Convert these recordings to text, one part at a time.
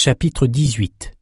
Chapitre 18.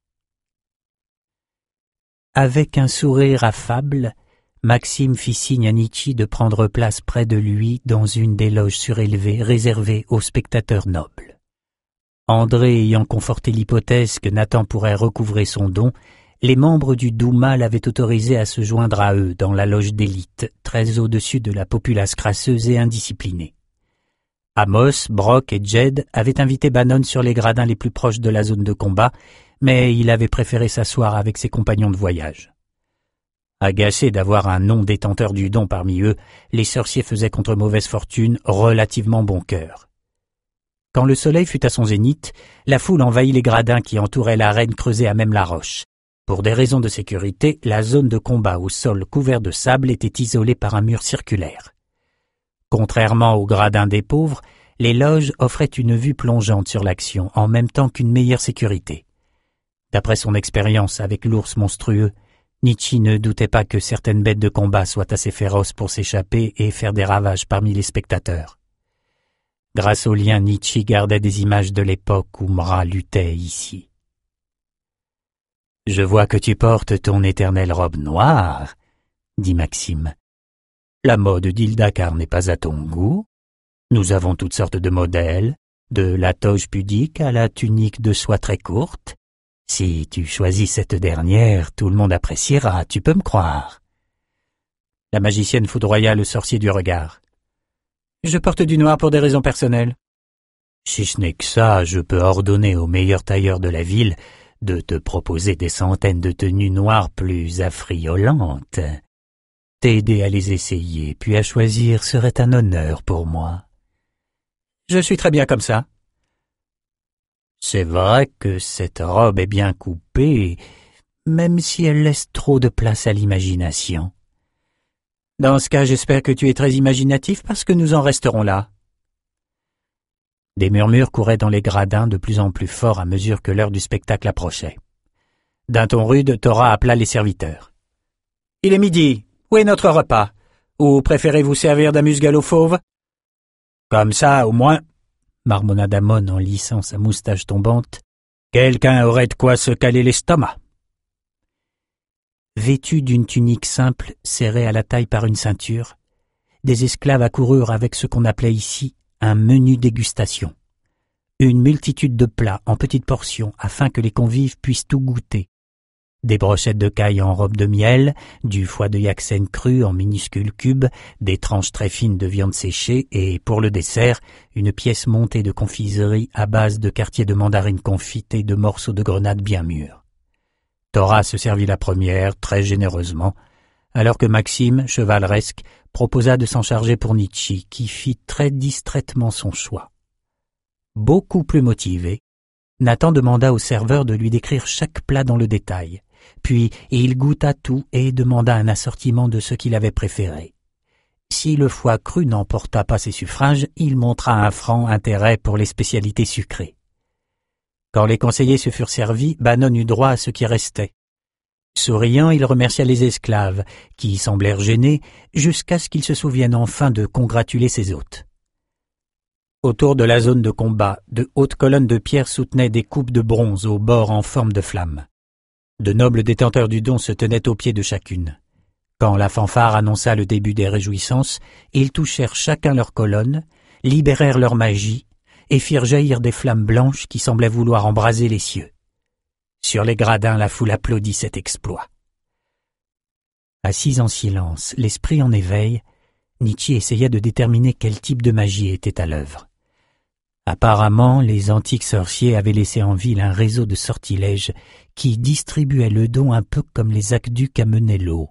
Avec un sourire affable, Maxime fit signe à Nietzsche de prendre place près de lui dans une des loges surélevées réservées aux spectateurs nobles. André ayant conforté l'hypothèse que Nathan pourrait recouvrer son don, les membres du Douma l'avaient autorisé à se joindre à eux dans la loge d'élite, très au-dessus de la populace crasseuse et indisciplinée. Amos, Brock et Jed avaient invité Bannon sur les gradins les plus proches de la zone de combat, mais il avait préféré s'asseoir avec ses compagnons de voyage. Agacés d'avoir un non-détenteur du don parmi eux, les sorciers faisaient contre mauvaise fortune relativement bon cœur. Quand le soleil fut à son zénith, la foule envahit les gradins qui entouraient l'arène creusée à même la roche. Pour des raisons de sécurité, la zone de combat au sol couvert de sable était isolée par un mur circulaire. Contrairement aux gradins des pauvres, les loges offraient une vue plongeante sur l'action en même temps qu'une meilleure sécurité. D'après son expérience avec l'ours monstrueux, Nietzsche ne doutait pas que certaines bêtes de combat soient assez féroces pour s'échapper et faire des ravages parmi les spectateurs. Grâce aux liens, Nietzsche gardait des images de l'époque où Mra luttait ici. « Je vois que tu portes ton éternelle robe noire, » dit Maxime. La mode d'Hildakar n'est pas à ton goût. Nous avons toutes sortes de modèles, de la toge pudique à la tunique de soie très courte. Si tu choisis cette dernière, tout le monde appréciera, tu peux me croire. La magicienne foudroya le sorcier du regard. Je porte du noir pour des raisons personnelles. Si ce n'est que ça, je peux ordonner au meilleur tailleur de la ville de te proposer des centaines de tenues noires plus affriolantes. T'aider à les essayer, puis à choisir serait un honneur pour moi. Je suis très bien comme ça. C'est vrai que cette robe est bien coupée, même si elle laisse trop de place à l'imagination. Dans ce cas, j'espère que tu es très imaginatif parce que nous en resterons là. Des murmures couraient dans les gradins de plus en plus forts à mesure que l'heure du spectacle approchait. D'un ton rude, Thora appela les serviteurs. « Il est midi. Où est notre repas? Ou préférez-vous servir d'amuse-gueule aux fauves? »« Comme ça, au moins, » marmonna Damon en lissant sa moustache tombante, « quelqu'un aurait de quoi se caler l'estomac. » Vêtus d'une tunique simple, serrée à la taille par une ceinture, des esclaves accoururent avec ce qu'on appelait ici un menu dégustation. Une multitude de plats en petites portions afin que les convives puissent tout goûter. Des brochettes de caille en robe de miel, du foie de yaxen cru en minuscules cubes, des tranches très fines de viande séchée et, pour le dessert, une pièce montée de confiserie à base de quartiers de mandarine confite et de morceaux de grenade bien mûrs. Thora se servit la première, très généreusement, alors que Maxime, chevaleresque, proposa de s'en charger pour Nietzsche, qui fit très distraitement son choix. Beaucoup plus motivé, Nathan demanda au serveur de lui décrire chaque plat dans le détail. Puis il goûta tout et demanda un assortiment de ce qu'il avait préféré. Si le foie cru n'emporta pas ses suffrages, il montra un franc intérêt pour les spécialités sucrées. Quand les conseillers se furent servis, Bannon eut droit à ce qui restait. Souriant, il remercia les esclaves, qui semblèrent gênés, jusqu'à ce qu'il se souvienne enfin de congratuler ses hôtes. Autour de la zone de combat, de hautes colonnes de pierre soutenaient des coupes de bronze aux bords en forme de flamme. De nobles détenteurs du don se tenaient au pied de chacune. Quand la fanfare annonça le début des réjouissances, ils touchèrent chacun leur colonne, libérèrent leur magie et firent jaillir des flammes blanches qui semblaient vouloir embraser les cieux. Sur les gradins, la foule applaudit cet exploit. Assis en silence, l'esprit en éveil, Nietzsche essaya de déterminer quel type de magie était à l'œuvre. Apparemment, les antiques sorciers avaient laissé en ville un réseau de sortilèges qui distribuait le don un peu comme les aqueducs amenaient l'eau.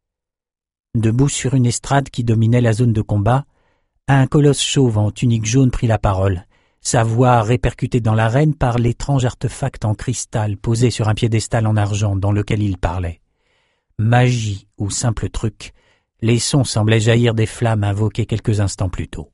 Debout sur une estrade qui dominait la zone de combat, un colosse chauve en tunique jaune prit la parole, sa voix répercutée dans l'arène par l'étrange artefact en cristal posé sur un piédestal en argent dans lequel il parlait. Magie ou simple truc, les sons semblaient jaillir des flammes invoquées quelques instants plus tôt.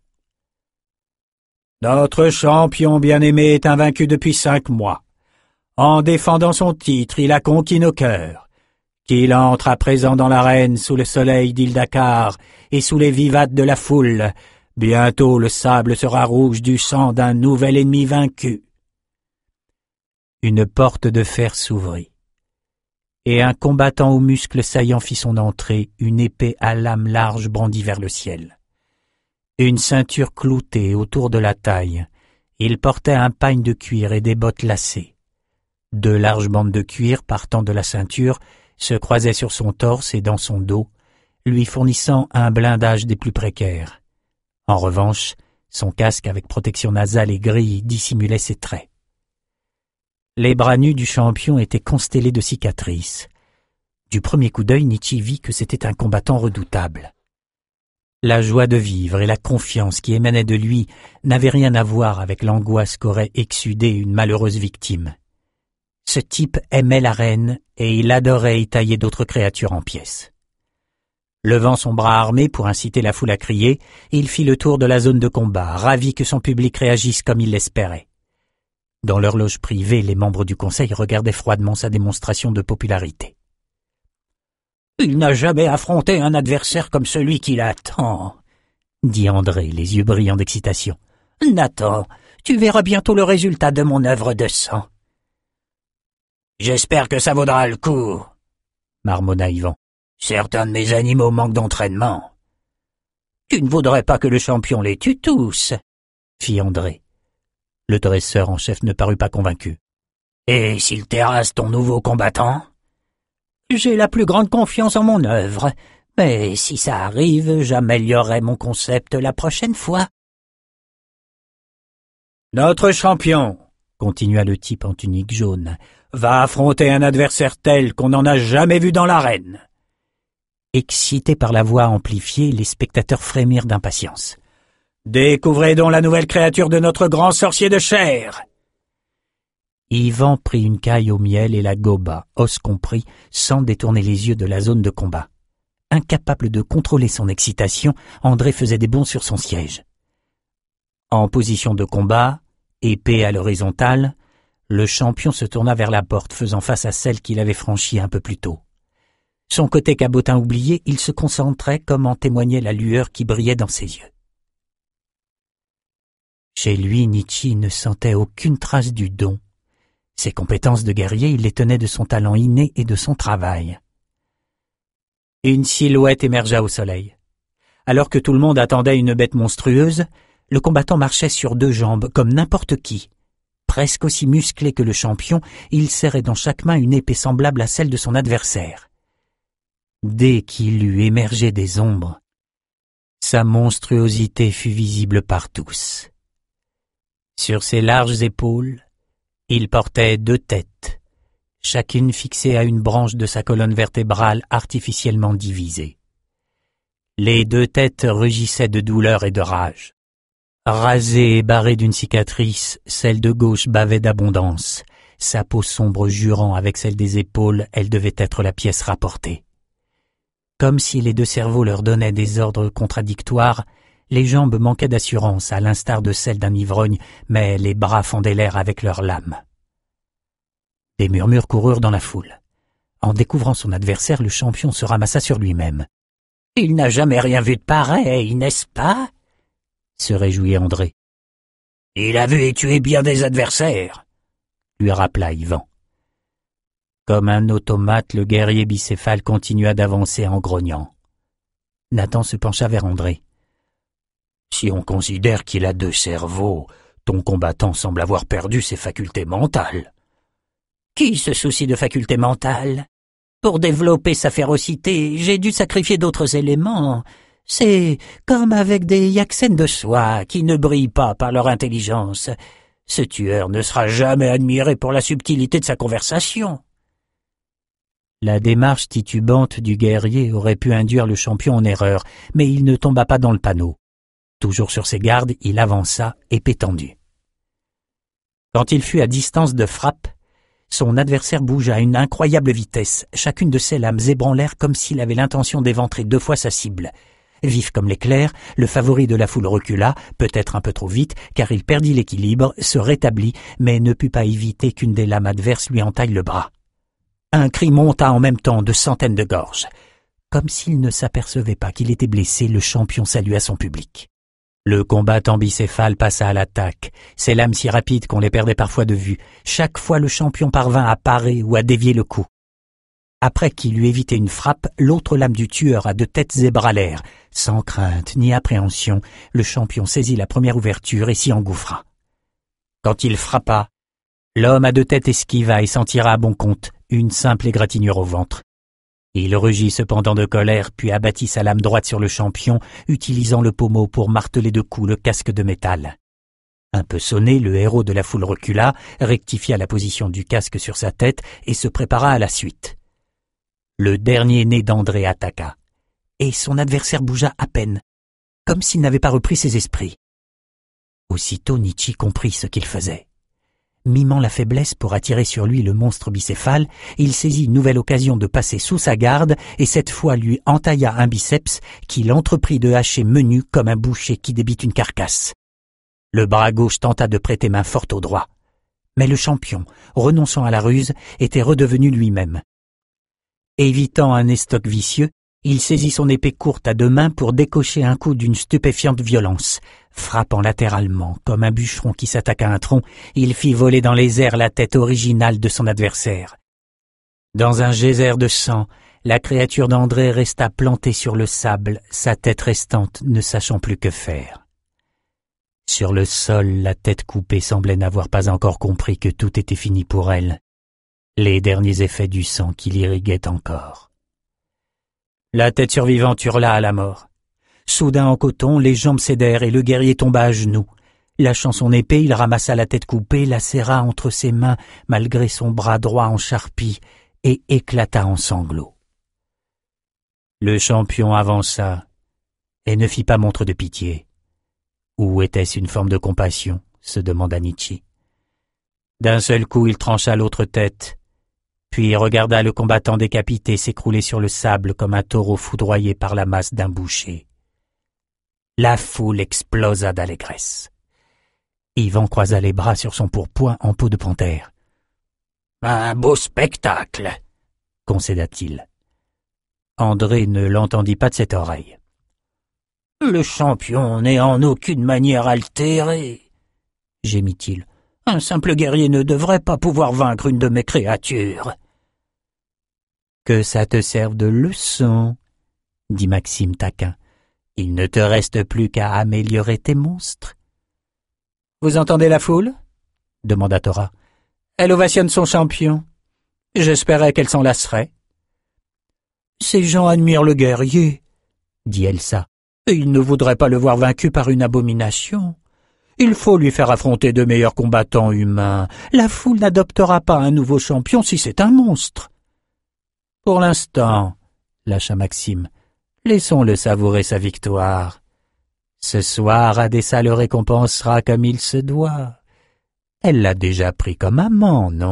Notre champion bien-aimé est invaincu depuis 5 mois. En défendant son titre, il a conquis nos cœurs. Qu'il entre à présent dans l'arène sous le soleil d'Hildakar et sous les vivates de la foule. Bientôt le sable sera rouge du sang d'un nouvel ennemi vaincu. Une porte de fer s'ouvrit, et un combattant aux muscles saillants fit son entrée, une épée à lame large brandie vers le ciel. Une ceinture cloutée autour de la taille, il portait un pagne de cuir et des bottes lacées. 2 larges bandes de cuir partant de la ceinture se croisaient sur son torse et dans son dos, lui fournissant un blindage des plus précaires. En revanche, son casque avec protection nasale et grille dissimulait ses traits. Les bras nus du champion étaient constellés de cicatrices. Du premier coup d'œil, Nietzsche vit que c'était un combattant redoutable. La joie de vivre et la confiance qui émanaient de lui n'avaient rien à voir avec l'angoisse qu'aurait exsudée une malheureuse victime. Ce type aimait l'arène et il adorait y tailler d'autres créatures en pièces. Levant son bras armé pour inciter la foule à crier, il fit le tour de la zone de combat, ravi que son public réagisse comme il l'espérait. Dans leur loge privée, les membres du conseil regardaient froidement sa démonstration de popularité. « Il n'a jamais affronté un adversaire comme celui qui l'attend, » dit André, les yeux brillants d'excitation. « Nathan, tu verras bientôt le résultat de mon œuvre de sang. »« J'espère que ça vaudra le coup, » marmonna Yvan. « Certains de mes animaux manquent d'entraînement. »« Tu ne voudrais pas que le champion les tue tous, » fit André. Le dresseur en chef ne parut pas convaincu. « Et s'il terrasse ton nouveau combattant ?»« J'ai la plus grande confiance en mon œuvre, mais si ça arrive, j'améliorerai mon concept la prochaine fois. »« Notre champion, » continua le type en tunique jaune, « va affronter un adversaire tel qu'on n'en a jamais vu dans l'arène. » Excités par la voix amplifiée, les spectateurs frémirent d'impatience. « Découvrez donc la nouvelle créature de notre grand sorcier de chair !» Yvan prit une caille au miel et la goba, os compris, sans détourner les yeux de la zone de combat. Incapable de contrôler son excitation, André faisait des bonds sur son siège. En position de combat, épée à l'horizontale, le champion se tourna vers la porte, faisant face à celle qu'il avait franchie un peu plus tôt. Son côté cabotin oublié, il se concentrait comme en témoignait la lueur qui brillait dans ses yeux. Chez lui, Nietzsche ne sentait aucune trace du don. Ses compétences de guerrier, il les tenait de son talent inné et de son travail. Une silhouette émergea au soleil. Alors que tout le monde attendait une bête monstrueuse, le combattant marchait sur 2 jambes, comme n'importe qui. Presque aussi musclé que le champion, il serrait dans chaque main une épée semblable à celle de son adversaire. Dès qu'il eut émergé des ombres, sa monstruosité fut visible par tous. Sur ses larges épaules, il portait 2 têtes, chacune fixée à une branche de sa colonne vertébrale artificiellement divisée. Les 2 têtes rugissaient de douleur et de rage. Rasée et barrée d'une cicatrice, celle de gauche bavait d'abondance, sa peau sombre jurant avec celle des épaules, elle devait être la pièce rapportée. Comme si les 2 cerveaux leur donnaient des ordres contradictoires, les jambes manquaient d'assurance, à l'instar de celles d'un ivrogne, mais les bras fendaient l'air avec leurs lames. Des murmures coururent dans la foule. En découvrant son adversaire, le champion se ramassa sur lui-même. « Il n'a jamais rien vu de pareil, n'est-ce pas ?» se réjouit André. « Il a vu et tué bien des adversaires !» lui rappela Yvan. Comme un automate, le guerrier bicéphale continua d'avancer en grognant. Nathan se pencha vers André. « Si on considère qu'il a 2 cerveaux, ton combattant semble avoir perdu ses facultés mentales. » « Qui se soucie de facultés mentales ? Pour développer sa férocité, j'ai dû sacrifier d'autres éléments. C'est comme avec des yaxènes de soie qui ne brillent pas par leur intelligence. Ce tueur ne sera jamais admiré pour la subtilité de sa conversation. » La démarche titubante du guerrier aurait pu induire le champion en erreur, mais il ne tomba pas dans le panneau. Toujours sur ses gardes, il avança, épée tendue. Quand il fut à distance de frappe, son adversaire bougea à une incroyable vitesse. Chacune de ses lames ébranlèrent comme s'il avait l'intention d'éventrer 2 fois sa cible. Vif comme l'éclair, le favori de la foule recula, peut-être un peu trop vite, car il perdit l'équilibre, se rétablit, mais ne put pas éviter qu'une des lames adverses lui entaille le bras. Un cri monta en même temps de centaines de gorges. Comme s'il ne s'apercevait pas qu'il était blessé, le champion salua son public. Le combattant bicéphale passa à l'attaque, ses lames si rapides qu'on les perdait parfois de vue. Chaque fois le champion parvint à parer ou à dévier le coup. Après qu'il eut évité une frappe, l'autre lame du tueur à deux têtes ébranlèrent. Sans crainte ni appréhension, le champion saisit la première ouverture et s'y engouffra. Quand il frappa, l'homme à deux têtes esquiva et s'en tira à bon compte, une simple égratignure au ventre. Il rugit cependant de colère, puis abattit sa lame droite sur le champion, utilisant le pommeau pour marteler de coups le casque de métal. Un peu sonné, le héros de la foule recula, rectifia la position du casque sur sa tête et se prépara à la suite. Le dernier né d'André attaqua, et son adversaire bougea à peine, comme s'il n'avait pas repris ses esprits. Aussitôt Nietzsche comprit ce qu'il faisait. Mimant la faiblesse pour attirer sur lui le monstre bicéphale, il saisit une nouvelle occasion de passer sous sa garde et cette fois lui entailla un biceps qu'il entreprit de hacher menu comme un boucher qui débite une carcasse. Le bras gauche tenta de prêter main forte au droit. Mais le champion, renonçant à la ruse, était redevenu lui-même. Évitant un estoc vicieux, il saisit son épée courte à deux mains pour décocher un coup d'une stupéfiante violence. Frappant latéralement, comme un bûcheron qui s'attaque à un tronc, il fit voler dans les airs la tête originale de son adversaire. Dans un geyser de sang, la créature d'André resta plantée sur le sable, sa tête restante ne sachant plus que faire. Sur le sol, la tête coupée semblait n'avoir pas encore compris que tout était fini pour elle. Les derniers effets du sang qui l'irriguait encore. La tête survivante hurla à la mort. Soudain en coton, les jambes cédèrent et le guerrier tomba à genoux. Lâchant son épée, il ramassa la tête coupée, la serra entre ses mains malgré son bras droit en charpie et éclata en sanglots. Le champion avança et ne fit pas montre de pitié. Ou était-ce une forme de compassion, se demanda Nietzsche. D'un seul coup, il trancha l'autre tête, puis regarda le combattant décapité s'écrouler sur le sable comme un taureau foudroyé par la masse d'un boucher. La foule explosa d'allégresse. Yvan croisa les bras sur son pourpoint en peau de panthère. « Un beau spectacle !» concéda-t-il. André ne l'entendit pas de cette oreille. « Le champion n'est en aucune manière altéré, » gémit-il. « Un simple guerrier ne devrait pas pouvoir vaincre une de mes créatures. »« Que ça te serve de leçon, » dit Maxime taquin. « Il ne te reste plus qu'à améliorer tes monstres. »« Vous entendez la foule ?» demanda Thora. « Elle ovationne son champion. J'espérais qu'elle s'en lasserait. »« Ces gens admirent le guerrier, » dit Elsa, « et ils ne voudraient pas le voir vaincu par une abomination. Il faut lui faire affronter de meilleurs combattants humains. La foule n'adoptera pas un nouveau champion si c'est un monstre. »« Pour l'instant, » lâcha Maxime, « laissons-le savourer sa victoire. Ce soir, Adessa le récompensera comme il se doit. Elle l'a déjà pris comme amant, non ?»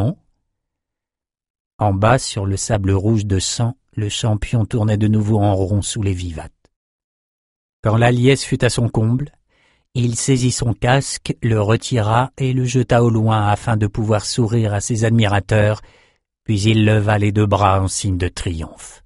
En bas, sur le sable rouge de sang, le champion tournait de nouveau en rond sous les vivates. Quand la liesse fut à son comble, il saisit son casque, le retira et le jeta au loin afin de pouvoir sourire à ses admirateurs, puis il leva les deux bras en signe de triomphe.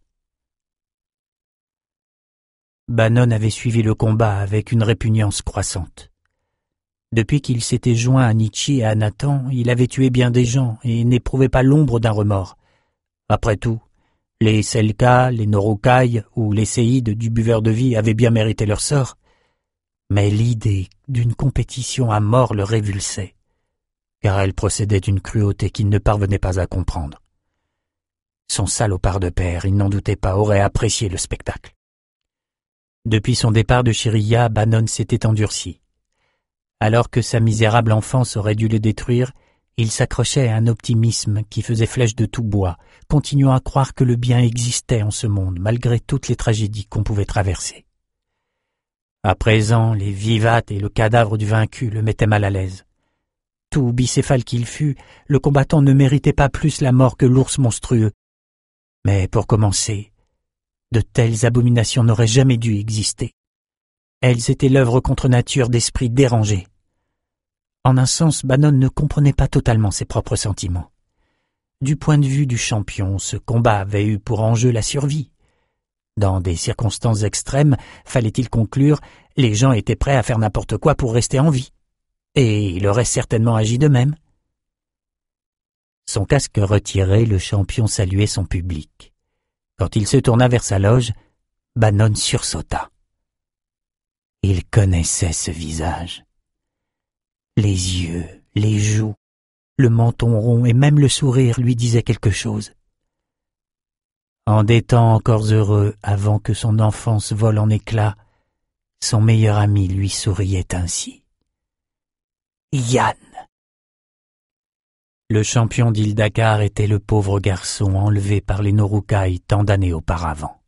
Bannon avait suivi le combat avec une répugnance croissante. Depuis qu'il s'était joint à Nietzsche et à Nathan, il avait tué bien des gens et n'éprouvait pas l'ombre d'un remords. Après tout, les Selka, les Norokai ou les séides du buveur de vie avaient bien mérité leur sort. Mais l'idée d'une compétition à mort le révulsait, car elle procédait d'une cruauté qu'il ne parvenait pas à comprendre. Son salopard de père, il n'en doutait pas, aurait apprécié le spectacle. Depuis son départ de Chirilla, Bannon s'était endurci. Alors que sa misérable enfance aurait dû le détruire, il s'accrochait à un optimisme qui faisait flèche de tout bois, continuant à croire que le bien existait en ce monde, malgré toutes les tragédies qu'on pouvait traverser. À présent, les vivates et le cadavre du vaincu le mettaient mal à l'aise. Tout bicéphale qu'il fût, le combattant ne méritait pas plus la mort que l'ours monstrueux. Mais pour commencer, de telles abominations n'auraient jamais dû exister. Elles étaient l'œuvre contre nature d'esprits dérangés. En un sens, Bannon ne comprenait pas totalement ses propres sentiments. Du point de vue du champion, ce combat avait eu pour enjeu la survie. Dans des circonstances extrêmes, fallait-il conclure, les gens étaient prêts à faire n'importe quoi pour rester en vie. Et il aurait certainement agi de même. Son casque retiré, le champion saluait son public. Quand il se tourna vers sa loge, Bannon sursauta. Il connaissait ce visage. Les yeux, les joues, le menton rond et même le sourire lui disaient quelque chose. En des temps encore heureux, avant que son enfance vole en éclats, son meilleur ami lui souriait ainsi. Yann. Le champion d'Île Dakar était le pauvre garçon enlevé par les Noroucaï tant d'années auparavant.